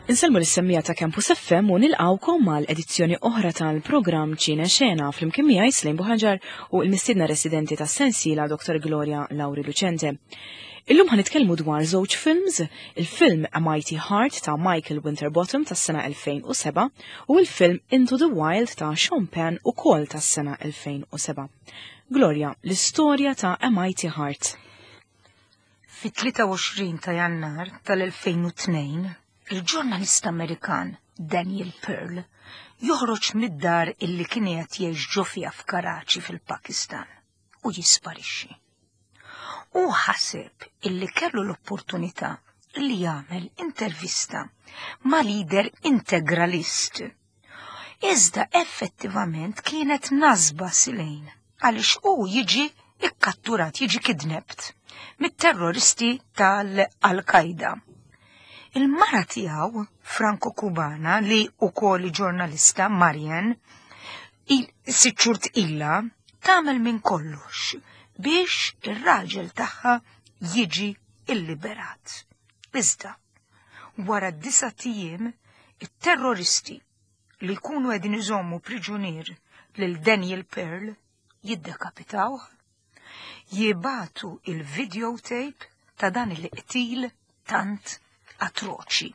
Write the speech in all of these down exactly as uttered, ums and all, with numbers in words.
Inselmu l-semmija ta' Campus F M u nilqawkom mal-edizzjoni oħra tal-programm Ċina Xena fl-imkien miegħi Slejn Buħaġar u l-mistiedna residenti tas-sensiela Doktor Gloria Lauri Lucente. Illum ħanitkellmu dwar żewġ films, il-film A Mighty Heart ta' Michael Winterbottom tas-sena elfejn u seba' u l-film Into the Wild ta' Sean Penn ukoll tas-sena elfejn u seba'. Gloria, l-istorja ta' A Mighty Heart. Fit-tlieta u għoxrin ta' Jannar tal-elfejn u tnejn, il-ġurnalista Amerikan Daniel Pearl joħroġ mid-dar illi kien qed jgħix ġo fiha f'Karachi fil-Pakistan u jisparixxi. U ħaseb illi kellu l-opportunità li jagħmel intervista ma' lider integralist. Iżda effettivament kienet nażba silejn għaliex hu jiġi ikkatturat, jiġi kidnapped mit-terroristi tal-Al-Qaeda. Il-mara tiegħu Franco-Kubana li wkoll ġurnalista Marian sitt xhur ilha tagħmel minn kollox biex ir-raġel tagħha jiġi illiberat. Iżda wara d-disa' tiem it-terroristi li jkunu qegħdin iżommu priġunier lil Daniel Pearl jiddekapitawh, jibatu il-videotape ta' dan il-qtil tant atroċi.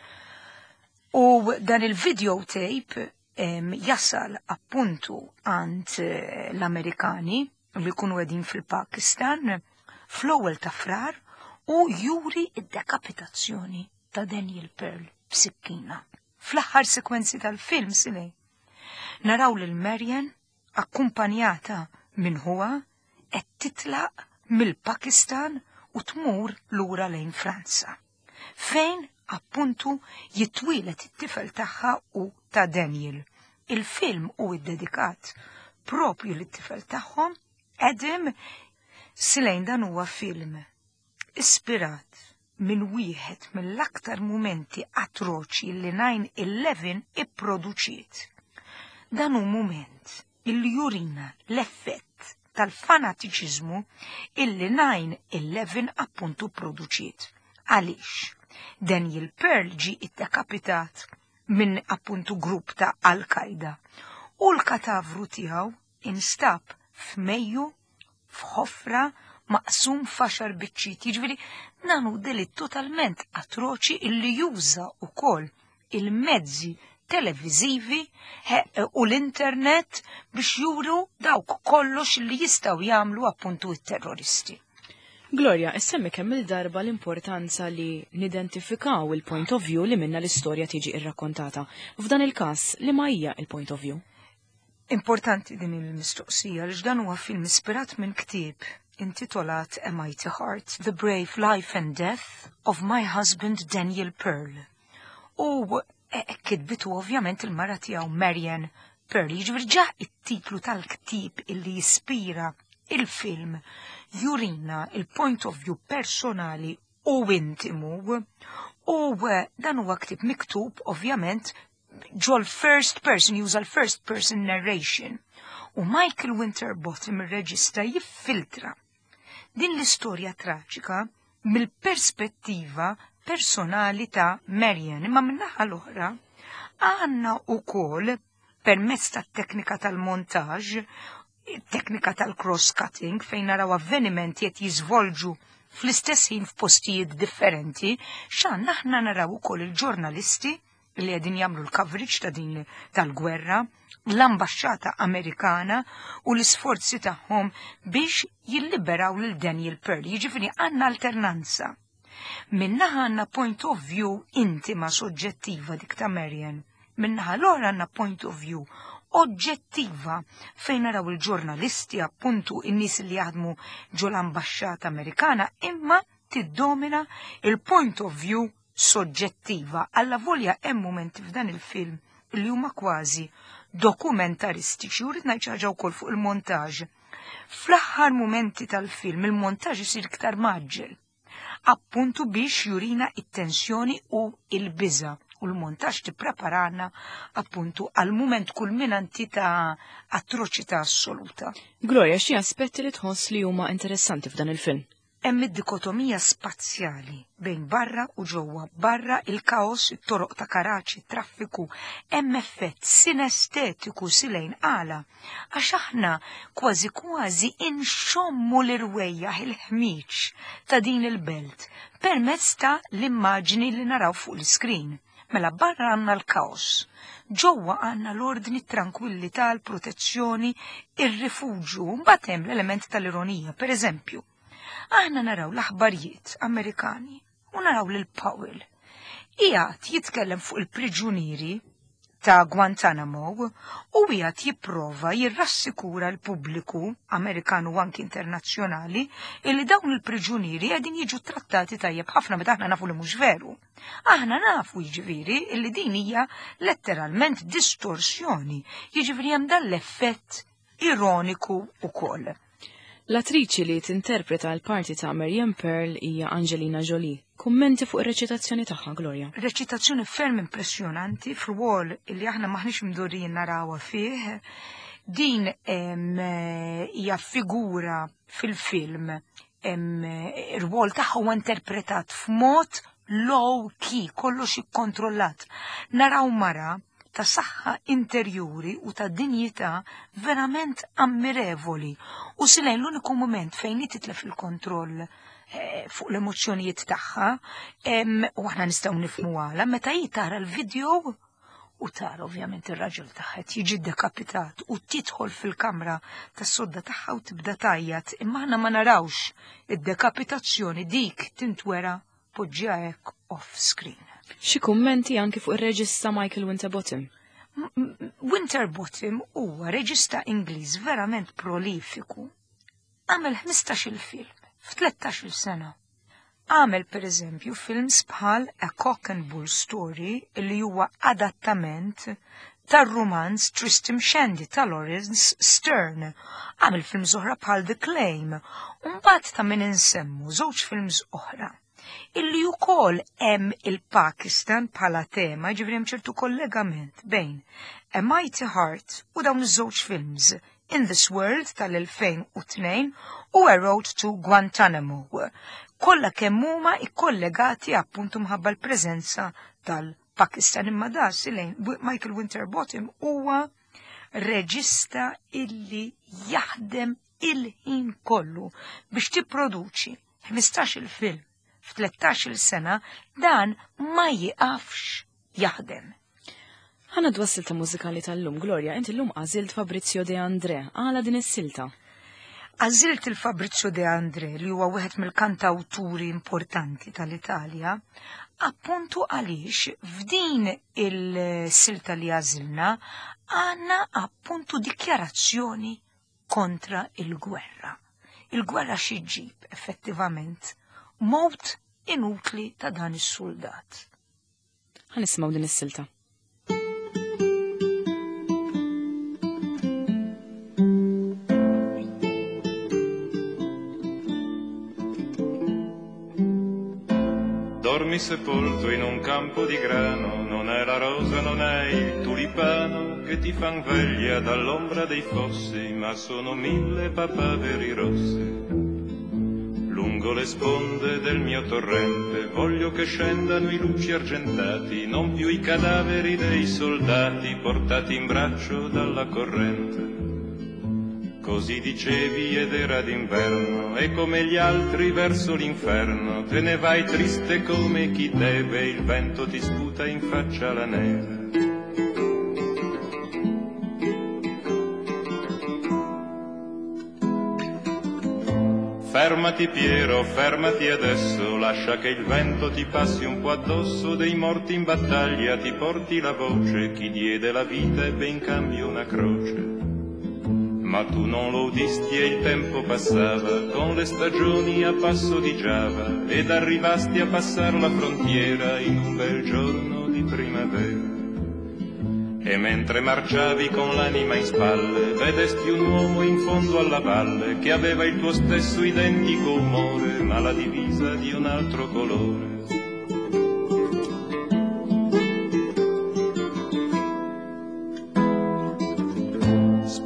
U dan il-videotape jasal appuntu għand l-Amerikani li kunu għedin fil-Pakistan fl-ewwel ta' frar u juri id-dekapitazzjoni ta' Daniel Pearl b'sikkina. Fl-aħħar sekwenzi tal-film sile naraw lil Marian akkumpanjata minn huwa qed titlaq mill-Pakistan u tmur lura lejn Franza, fejn appuntu jitwilet it-tifel tagħha u ta' Daniel. Il-film u id-dedikat propju lit-tifel tagħhom Adam silejn dan huwa film ispirat minn wieħed mill-aktar mumenti atroċi li nine eleven ipproduċiet. Dan hu mument illi jurina l-effett tal-fanatiċiżmu illi nine eleven appuntu produċiet. Għaliex Daniel Pearl ġi iddekapitat minn appuntu grupp ta' Al-Qaeda u l-katavru tiegħu instab f'Mejju f'ħofra maqsum f'għaxar biċċiet. Jiġifieri nagħmlu delitt totalment atroċi illi juża wkoll il-mezzi televiżivi u l-internet biex juru dawk kollox li jistgħu jagħmlu appuntu t-terroristi. Gloria, issemmi kemm il-darba l-importanza li nidentifikaw il-point of view li minna l-istorja tiġi irrakkontata. F'dan il-każ li ma hija il-point of view? Importanti din il-mistoqsija li dan huwa film ispirat minn ktieb intitolat A Mighty Heart, The Brave Life and Death of My Husband Daniel Pearl. U kitbitu ovvjament il-mara tiegħu Marian Pearl. Jiġifieri ġa it-titlu tal-ktieb illi jispira il-film jurina il-point of view personali u intimu u dan huwa ktieb miktub ovvjament ġol first person, juża l-first person narration. U Michael Winterbottom ir-reġista jiffiltra din l-istorja traġika mill-perspettiva personali ta' Marian, imma min-naħa l-oħra għandna wkoll permezz tat-teknika tal-montaġġ, teknika tal-cross-cutting fejn naraw avvenimenti qed jiżvolġu fl-istess ħin f'postijiet differenti, x'għandna aħna naraw ukoll il-ġurnalisti li qegħdin jagħmlu l-coverage ta' din tal-gwerra, l-ambaxxata Amerikana u l-isforzi tagħhom biex jilliberaw lil Daniel Pearl. Jiġifieri għandna alternanza. Minnaħa għandna point of view intima soġġettiva dik ta' Marian, minnaħa l-oħra għandna point of view oġġettiva fejn naraw il-ġurnalisti appuntu in-nies li jaħdmu ġo l-ambaxxata Amerikana imma tiddomina il-point of view soġġettiva. Alla volja hemm mumenti f'dan il-film li huma kważi dokumentaristiċi u rid ngħid xi ħaġa wkoll fuq il-montaġġ. Fl-aħħar mumenti tal-film il-montaġġ isir iktar maġġel appuntu biex jurina it-tensjoni u il-biża' u l-montaġġ tippreparana appuntu għal-mument kulminanti ta' atroċità assoluta. Gloria, xi aspetti li tħoss li huma interessanti f'dan il-film? hemm id-dikotomija spazjali bejn barra u ġewwa, barra il-kaos, it-toroq ta' Karaċi, traffiku, hemm effett sinestetiku silejn għala, għax aħna kważi kważi inxommu l-irwejjaħ il-ħmiġ ta' din il-belt permezz ta' l-immaġni li naraw fuq l-iskrin. Mela barra għandna l-kaos, ġewwa għandna l-ordni, tranquillità, l-protezzjoni, ir-rifuġju, mbagħad hemm l-element tal-ironija, pereżempju. Aħna naraw l-aħbarijiet Amerikani u naraw lil Powell. Qiegħed jitkellem fuq il-priġunieri ta' Guantanamo u qiegħed jipprova jirrassikura l-pubbliku Amerikan u anki internazzjonali illi dawn il-priġunieri qegħdin jiġu trattati tajjeb ħafna meta aħna nafu li mhux veru. Aħna nafu jiġifieri illi din hija letteralment distorsjoni, jiġifieri hemm dan l-effett ironiku wkoll. L-attriċi li tinterpreta l-parti ta' Marion Pearl hija Angelina Jolie. Kummenti fuq ir-reċitazzjoni tagħha, Gloria. Reċitazzjoni ferm impressjonanti f'rwol li aħna maħniex mdorrin narawha fih. Din hija figura fil-film, ir-rwol tagħha huwa interpretat f'mod low key, kollox ikkontrollat. Naraw mara ta' saħħa interjuri u ta' dinjità verament ammirevoli u silejn l-uniku moment fejn titlef il-kontroll eh, fuq l-emozzjonijiet tagħha u aħna nistgħu nifhmu għala meta tara l-video u tara ovvjament ir-raġel tagħha jiġi dekapitat u tidħol fil-kamra tas-sodda tagħha u tibda tajjat imma aħna ma narawx id-dekapitazzjoni dik tintwera poġġiha hekk off screen. Xi kummenti anki fuq ir-reġista Michael Winterbottom. Winterbottom huwa reġista Ingliż verament prolifiku. Għamel ħmistax-il film f'tlettax-il sena. Għamel pereżempju films bħal A Cock and Bull Story li huwa adattament tar-romanz Tristram Shandy ta' Lawrence Stern. Għamel films oħra bħal The Claim. U mbagħad ta' min insemmu żewġ films oħra illi wkoll hemm il-Pakistan bħala tema, ġifri hemm ċertu kollegament bejn A Mighty Heart u dawn iż-żewġ films In This World tal-elfejn u tnejn u A Road to Guantanamo. Kollha kemm huma ikkollegati appuntu mħabba l-preżenza tal-Pakistan imma da silejn Michael Winterbottom huwa reġista illi jaħdem il-ħin kollu biex tipproduċi ħmistax-il film f'tlettax-il sena dan ma jiqafx jaħdem. Ħana d-wassilta mużikali tal-lum, Gloria, inti l-lum għażilt Fabrizio De André, għala din is-silta. Għażilt il-Fabrizio De André li huwa wieħed mill-kantawturi importanti tal-Italja, appuntu għaliex f'din il-silta li għażilna għandna appuntu dikjarazzjoni kontra il-gwerra. Il-gwerra xi ġġib effettivament mowt inutli ta' dan is-soldat. Ħanismaw din is-silta. Dormi sepolto in un campo di grano, non è la rosa, non è il tulipano che ti fan veglia dall'ombra dei fossi, ma sono mille papaveri rossi. Lungo le sponde del mio torrente voglio che scendano i luci argentati, non più i cadaveri dei soldati portati in braccio dalla corrente. Così dicevi ed era d'inverno e come gli altri verso l'inferno te ne vai triste come chi deve, il vento ti sputa in faccia la neve. Fermati Piero, fermati adesso, lascia che il vento ti passi un po' addosso, dei morti in battaglia ti porti la voce, chi diede la vita ebbe in cambio una croce. Ma tu non lo udisti e il tempo passava, con le stagioni a passo di Giava, ed arrivasti a passar la frontiera in un bel giorno di primavera. E mentre marciavi con l'anima in spalle, vedesti un uomo in fondo alla valle, che aveva il tuo stesso identico umore, ma la divisa di un altro colore.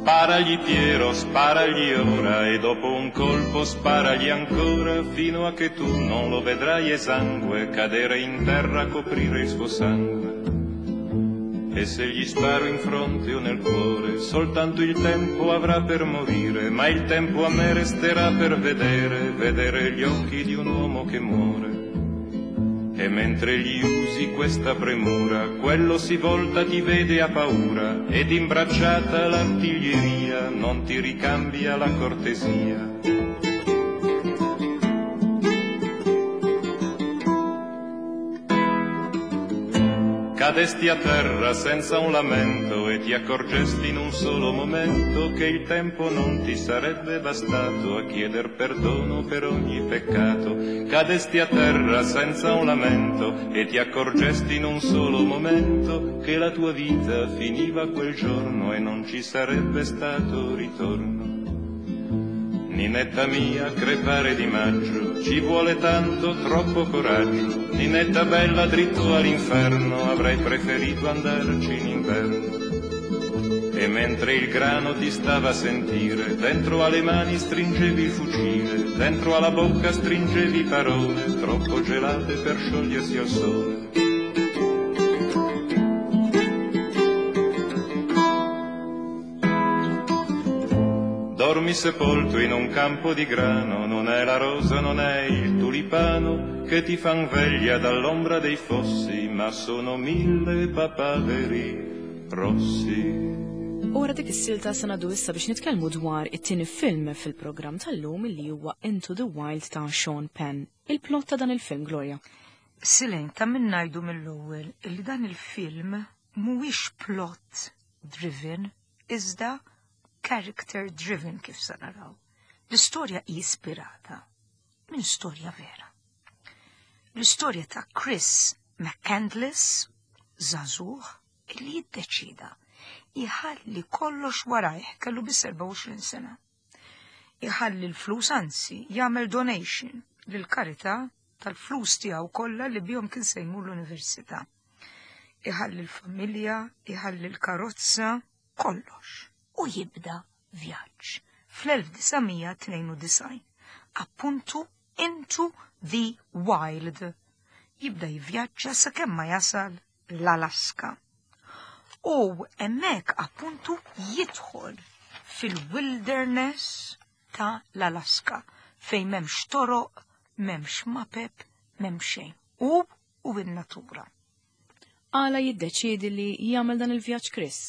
Sparagli Piero, sparagli ora e dopo un colpo sparagli ancora fino a che tu non lo vedrai esangue cadere in terra a coprire il suo sangue. E se gli sparo in fronte o nel cuore, soltanto il tempo avrà per morire, ma il tempo a me resterà per vedere, vedere gli occhi di un uomo che muore. E mentre gli usi questa premura, quello si volta, ti vede a paura, ed imbracciata l'artiglieria non ti ricambia la cortesia. Cadesti a terra senza un lamento e ti accorgesti in un solo momento che il tempo non ti sarebbe bastato a chieder perdono per ogni peccato. Cadesti a terra senza un lamento e ti accorgesti in un solo momento che la tua vita finiva quel giorno e non ci sarebbe stato ritorno. Ninetta mia, crepare di maggio, ci vuole tanto, troppo coraggio. Ninetta bella, dritto all'inferno, avrei preferito andarci in inverno. E mentre il grano ti stava a sentire, dentro alle mani stringevi il fucile, dentro alla bocca stringevi parole, troppo gelate per sciogliersi al sole. Dormi sepolto in un campo di grano, non è la rosa, non è il tulipano che ti fan veglia dall'ombra dei fossi, ma sono mille papaveri rossi. Ora dik is-silta se ngħaddu issa biex nitkellmu dwar it-tieni film fil-programm tal-lum li huwa Into the Wild ta' Sean Penn. Il-plot ta' dan il-film, Gloria. Silejn, ta' min ngħidu mill-ewwel li dan il-film mhuwiex plot driven, iżda character driven kif sa naraw. L-istorja ispirata minn storja vera. L-istorja ta' Chris McCandless, żagħżugħ li jiddeċida iħalli kollox warajh, kellu biss erba' u għoxrin sena. Iħalli l-flus, anzi, jagħmel donation lill-karità tal-flus tiegħu kollha li bihom kien se jmur l-università. Iħalli l-familja, iħalli l-karozza, kollox. U jibda vjaġġ fl-elf disajn tnejn u disajn, appuntu Into the Wild. Jibda jivvjaġġa sakemm ma jasal l-Alaska. U hemmhekk appuntu jidħol fil-wilderness ta' l-Alaska fejn m'hemmx toroq, m'hemmx mapep, m'hemm xejn. U u n-natura. Għala jiddeċiedi li jagħmel dan il-vjaġġ Chris.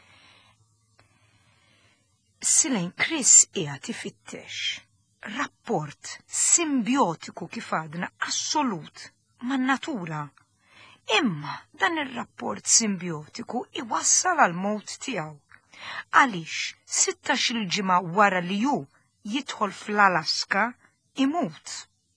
Silejn Chris qiegħed ifittex rapport simbiotiku kif għadna assolut man-natura. Imma dan ir-rapport simbiotiku iwassal għal mowt tiegħu. Għaliex sittax-il ġimgħa wara li hu jidħol fl-Alaska imut.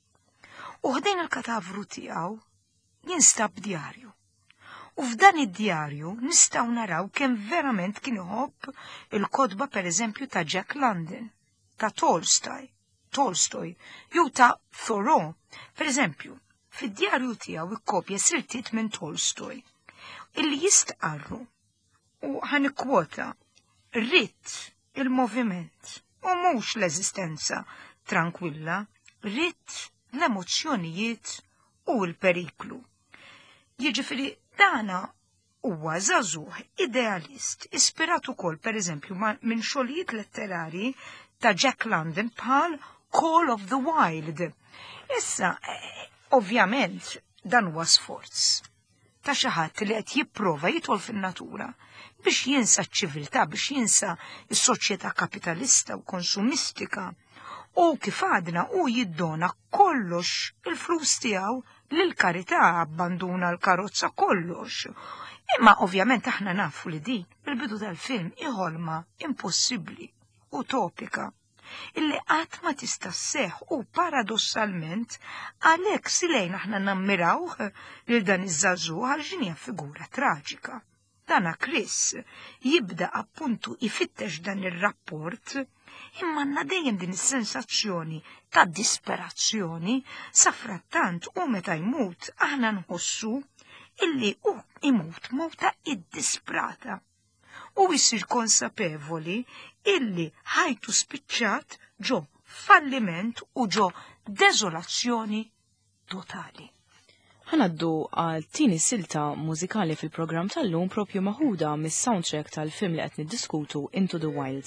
U ħdejn il-katavru tiegħu jinstab djarju. U f'dan id-djarju nistgħu naraw kemm verament kien iħobb il-kodba pereżempju ta' Jack London, ta' Tolstoy, Tolstoy, jew ta' Thoreau. Pereżempju, fid-djarju tiegħu ikkopja siltiet minn Tolstoy, illi jistqarru u ħanikwota ritt il-moviment u mhux l-eżistenza tranquilla, ritt l-emozzjonijiet u l-periklu. Jiġifieri dana huwa żagħżugħ idealist, ispirat ukoll pereżempju minn xogħlijiet letterari ta' Jack London bħal Call of the Wild. Issa, eh, ovvjament, dan huwa sforz ta' xi ħadd li qed jipprova jidħol fin-natura biex jinsa ċ-ċiviltà, biex jinsa s-soċjetà kapitalista u konsumistika. U kif għadna u jiddona kollox il-flus tiegħu lill-karità, abbanduna l-karozza kollox. Imma ovvjament aħna nafu li din bil-bidu tal-film iħolma impossibbli, utopika, illi qatt ma tista' sseħħ u paradossalment għalhekk silejn aħna nammirawh lil dan iż-żagħżugħ għal ġinija figura traġika. Dana Chris jibda appuntu ifittex dan ir-rapport imma għandna dejjem din is-sensazzjoni ta' disperazzjoni sa frattant u meta jmut aħna nħossu illi hu imut mowta id-disprata. u jisir konsapevoli illi ħajtu spiċċat ġo falliment u ġo deżolazzjoni totali. Ħanaddu għal tini silta mużikali fil-programm tal-lum propju maħuda mis-soundtrack tal-film li qed niddiskutu Into the Wild.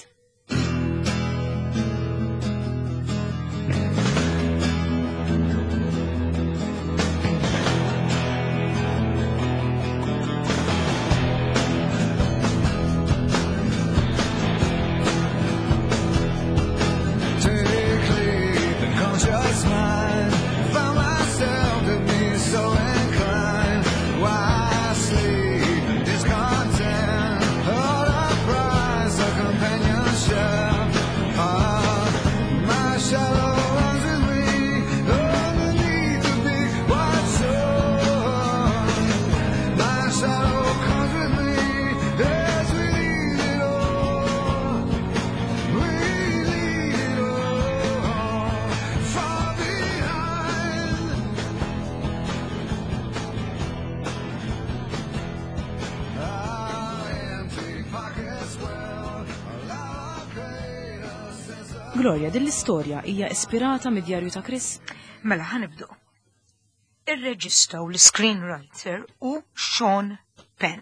Gloria, din l-istorja hija ispirata mid-djarju ta' Chris? Mela ħanibdu. Ir-reġista u l-screenwriter u Sean Penn.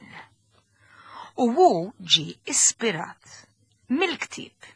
U hu ġi ispirat mill-ktieb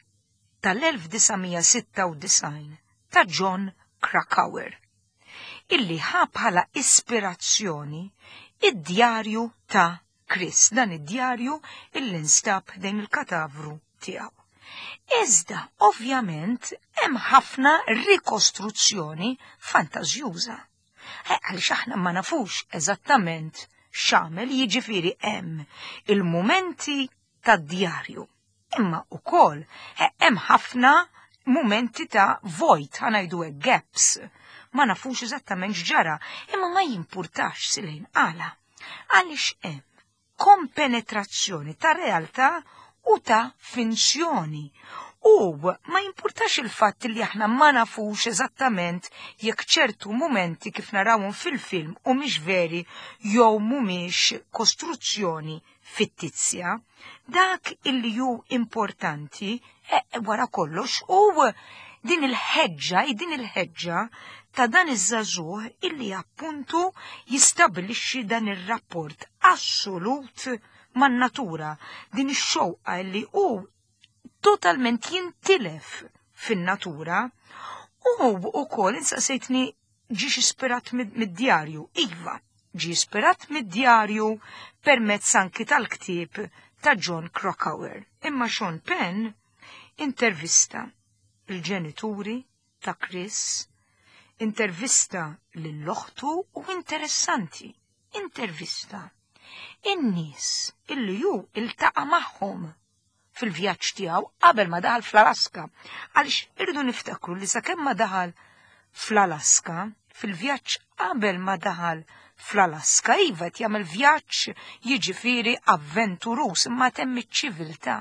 tal-elf-tisa' ta' John Krakauer, illi ħa bħala ispirazzjoni id-djarju ta' Chris, dan id-djarju illi nstab dejn il-katavru tiegħu. Iżda, ovvjament, hemm ħafna rikostruzzjoni fantażjuża. Għaliex aħna ma nafux eżattament x'għamel, jiġifieri hemm il-mumenti tad-djarju. Imma wkoll hemm ħafna mumenti ta' void, ħanajdu hekk gaps. Ma nafux eżattament x'ġara, imma ma jimpurtax silejn qala. Għaliex hemm kompenetrazzjoni ta' realtà u ta' finzjoni. U ma jimpurtax il-fatt li aħna ma nafux eżattament jekk ċertu momenti kif narawhom fil-film u mhix veri jew mhumiex kostruzzjoni fittizja, dak illi hu importanti e, wara kollox u din il-ħeġġa, din il-ħeġġa ta' dan iż-żagħżugħ illi appuntu jistabbilixxi dan ir-rapport assolut man-natura, din ix-xewqa li hu totalment jintilef fin-natura u wkoll insaqsejtni ġiex ispirat mid-djarju. Iva, ġi ispirat mid-djarju permezz anki tal-ktieb ta' John Krakauer. Imma Sean Penn intervista il-ġenituri ta' Chris, intervista lill-oħtu u interessanti, intervista in-nies illi hu iltaqa' magħhom fil-vjaġġ tiegħu qabel ma daħal fl-Alaska. Għaliex irridu niftakru li sakemm ma daħal fl-Alaska, fil-vjaġġ qabel ma daħal fl-Alaska, iva qed jagħmel vjaġġ jiġifieri avventurus imma temm iċ-ċiviltà.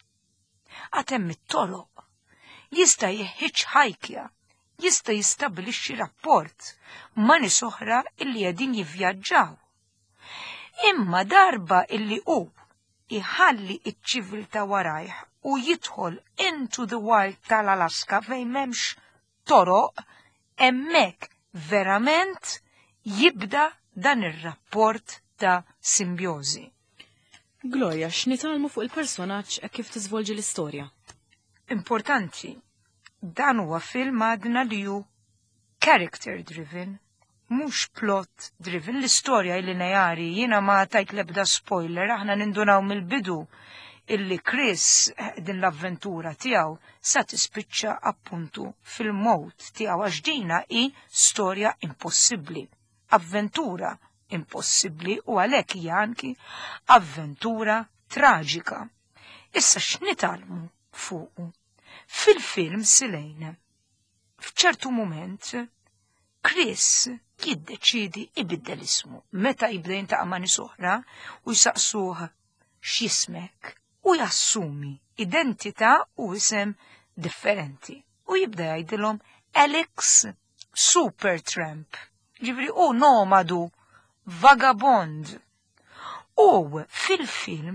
Għad hemm it-toloq. Jista' jihitchhike, jista' jistabbilixxi rapport ma' nies oħra illi qegħdin jivvjaġġaw. Imma darba illi hu iħalli iċ-ċiviltà warajh u jidħol into the wild tal-Alaska fejn m'hemmx toroq, hemmhekk verament jibda dan ir-rapport ta' simbjożi. Gloria, x'nitalmu fuq il-personaġġ e kif tiżvolġi l-istorja? Importanti, dan huwa film għadna li hu character driven, mhux plot driven. L-istorja illi nejari jiena ma tajt lebda spoiler, aħna nindunaw mill-bidu illi Chris din l-avventura tiegħu sa tispiċċa appuntu fil-mowt tiegħu għax dina hi storja impossibbli, avventura impossibbli u għalhekk hija anki avventura traġika. Issa x'nitalmu fuqu? Fil-film silejn, f'ċertu mument, Chris jiddeċidi ibiddel ismu. Meta jibda jintaqa' ma' nies oħra u jsaqsuh x'jismek u jassumi identità u isem differenti. U jibda jgħidilhom Alex Supertramp. Ġifri u nomadu, vagabond. U fil-film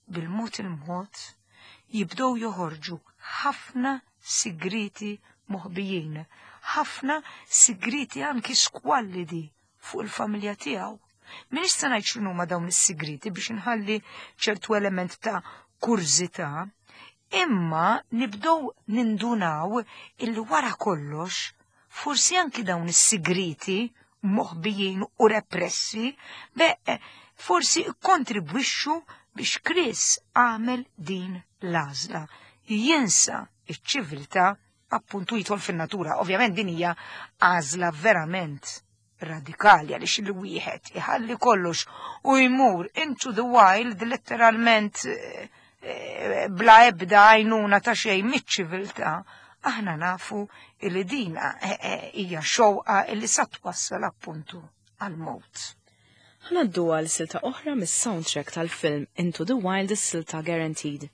bil-mod il-mod jibdew joħorġu ħafna sigriti moħbijin, ħafna sigriti anki skwallidi fuq il-familja tiegħu. Min issa ngħid x'inhuma dawn is-sigriti biex inħalli ċertu element ta' kurzità, imma nibdew nindunaw illi wara kollox forsi anki dawn is-sigriti moħbijin u repressi, be forsi kontribwixxu biex Chris għamel din l-għażla. Jinsa iċ-ċiviltà appuntu jidħol fin-natura. Ovvjament din hija għażla verament radikali għaliex il wieħed iħalli kollox u jmur into the wild letteralment bla ebda għajnuna ta' xejn miċ-ċiviltà. Aħna nafu illi dina hija xewqa illi sa twassal appuntu għal-mowt. Ħanaddu għal silta oħra mis-soundtrack tal-film Into the Wild, is-silta Guaranteed.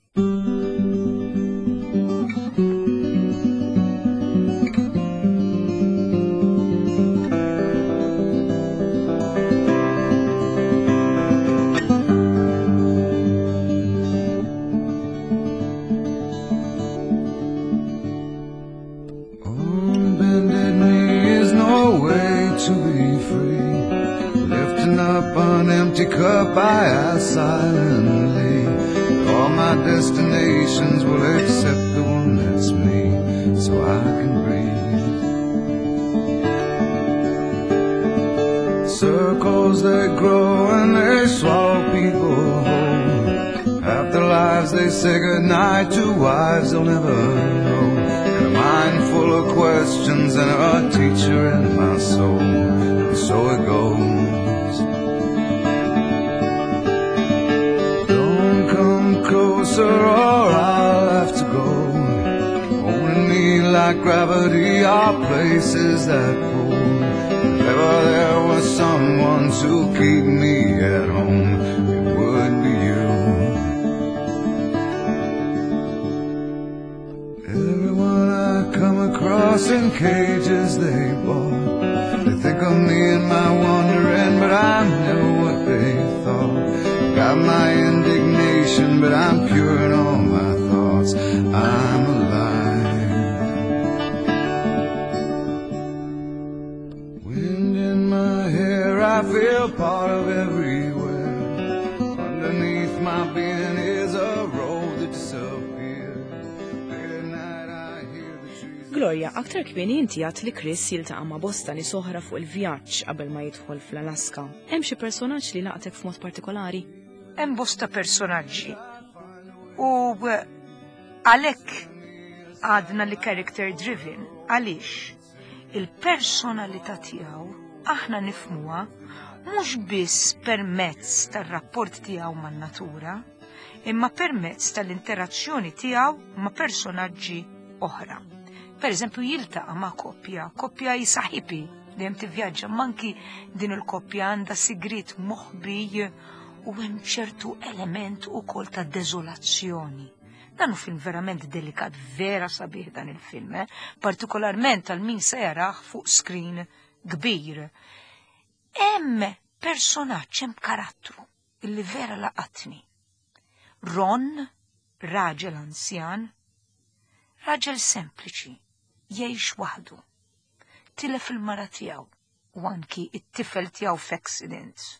Cup I ask silently. All my destinations will accept the one that's me, so I can breathe. Circles they grow and they swallow people whole. Half their lives they say goodnight to wives they'll never know. And a mind full of questions and a teacher in my soul. And so it goes. Closer or I'll have to go. Holding me like gravity are places that pull. If ever there was someone to keep me at home, it would be you. Everyone I come across in cages they bought. They think of me and my wandering, but I'm never what they thought. Got my indignation, but I'm pure in all my thoughts. I'm alive. Wind in my hair, I feel part of everywhere. Underneath my being is a road that disappears. Late at night I hear the trees. Gloria, aktar kmieni inti għat li Chris jiltaqa' ma' bosta nies oħra fuq il-vjaġġ qabel ma jidħol fl-Alaska. Hemm xi personaġġ li laqtek f'mod partikolari? Hemm bosta personaġġi. U għalhekk għadna li character driven għaliex il-personalità tiegħu aħna nifhmuha mhux biss permezz tar-rapport tiegħu man-natura, imma permezz tal-interazzjoni tiegħu ma' personaġġi oħra. Pereżempju jiltaqa' ma' koppja, koppja jisaħibi li hemm tivvjaġġa, manki din il-koppja għandha sigrit moħbi u hemm ċertu element ukoll ta' deżolazzjoni. Dan hu film verament delikat, vera sabiħ dan il-film, eh? Partikolarment għal min se jarah fuq screen kbir. Hemm personaġġ, hemm karattru illi vera laqatni. Ron, raġel anzjan, raġel sempliċi, jgħix waħdu. Tilef il-mara tiegħu u anki it-tifel tiegħu f'accident.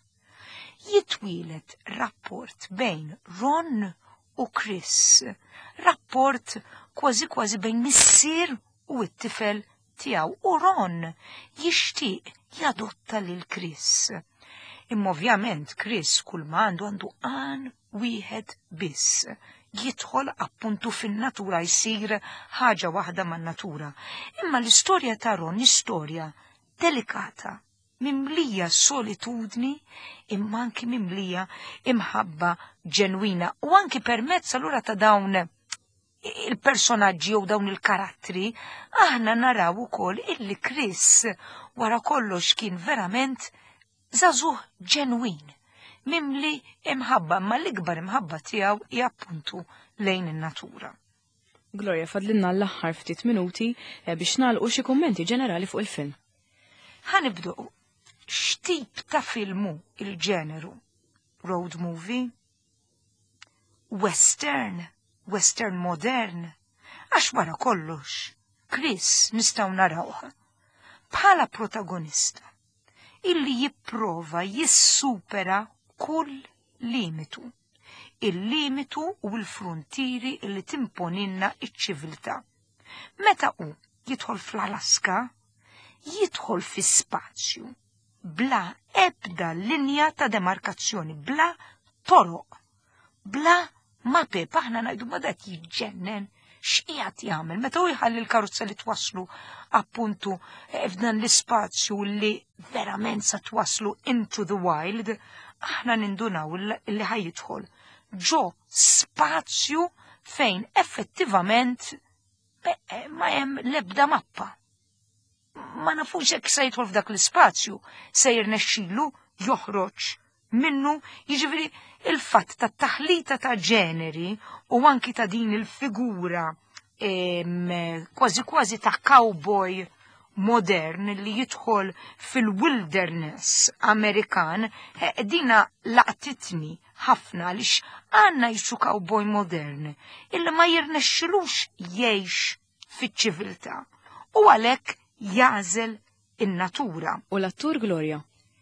Jitwilet rapport bejn Ron u Chris, rapport kważi kważi bejn missier u t-tifel tiegħu, u Ron jixtieq jadotta lil Chris. Imma ovvjament Chris kull ma għandu għandu għan wieħed biss, jidħol appuntu fin-natura, jsir ħaġa waħda man-natura. Imma l-istorja ta' Ron istorja delikata, mimlija solitudni, imma anki mimlija imħabba ġenwina, u anki permezz allura ta' dawn il-personaġġi u dawn il-karattri, aħna naraw ukoll illi Chris wara kollox kien verament żagħżugħ ġenwin, mimli imħabba, ma l-ikbar imħabba tiegħu hija appuntu lejn in-natura. Gloria, fadlinna l-aħħar ftit minuti biex nagħlqu xi kummenti ġenerali fuq il-film. Ħanibdew x'tip ta' filmu il-ġeneru? Road movie? western, western modern, għax wara kollox, Chris nistgħu narawha bħala protagonista illi jipprova jissupera kull limitu, il-limitu u l-frontieri illi timponinna iċ-ċiviltà. Meta hu jidħol fl-Alaska, jidħol fi spazju bla ebda linja ta' demarkazzjoni, bla toroq, bla mape, aħna ngħidu ma dak jiġġennen x'qiegħed jagħmel meta hu jħalli l-karozza li twaslu appuntu f'dan l-ispazju li verament sa twaslu into the wild, aħna nindunaw li ħajjidħol ġo spazju fejn effettivament ma hemm l-ebda mappa. Ma nafux hekk se jidħol f'dak l-ispazju se jirnexxielu joħroġ minnu, jiġifieri il-fatt ta' taħlita ta' ġeneri u anki ta' din il-figura kważi kważi ta' cowboy modern li jidħol fil-wilderness Amerikan, dina laqtitni ħafna għaliex għandna jixu cowboy modern illi ma jirnexxilux jgħix fiċ-ċiviltà u għalhekk jażel in-natura. U l-attur Gloria?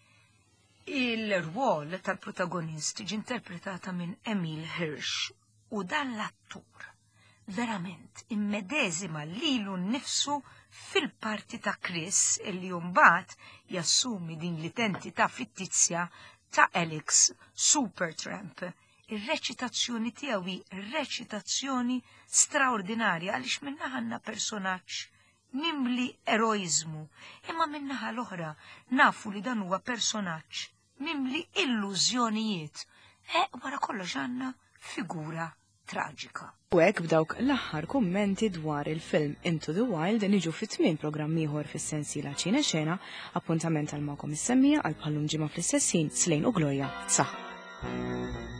Il-rwol tal-protagonist ġi interpretata minn Emil Hirsch u dan l-attur verament immedesima lilu nnifsu fil-parti ta' Chris illi mbagħad jassumi din l-identità fittizja ta' Alex Supertramp. Ir-reċitazzjoni tiegħu reċitazzjoni straordinarja għaliex minnaħa għandna personaġġ mimli eroizmu, imma minnaħa l-oħra nafu li dan huwa personaġġ mimli illużjonijiet. E wara kollox għandna figura traġika. U hekk b'dawk l-aħħar kummenti dwar il-film Into the Wild niġu fit-tmien programm ieħor fis-sensiela Ċina Xena, appuntament għal magħkom is-semmija għal bħallum ġimgħa fl-istess ħin Slejn u Gloria. Saħ.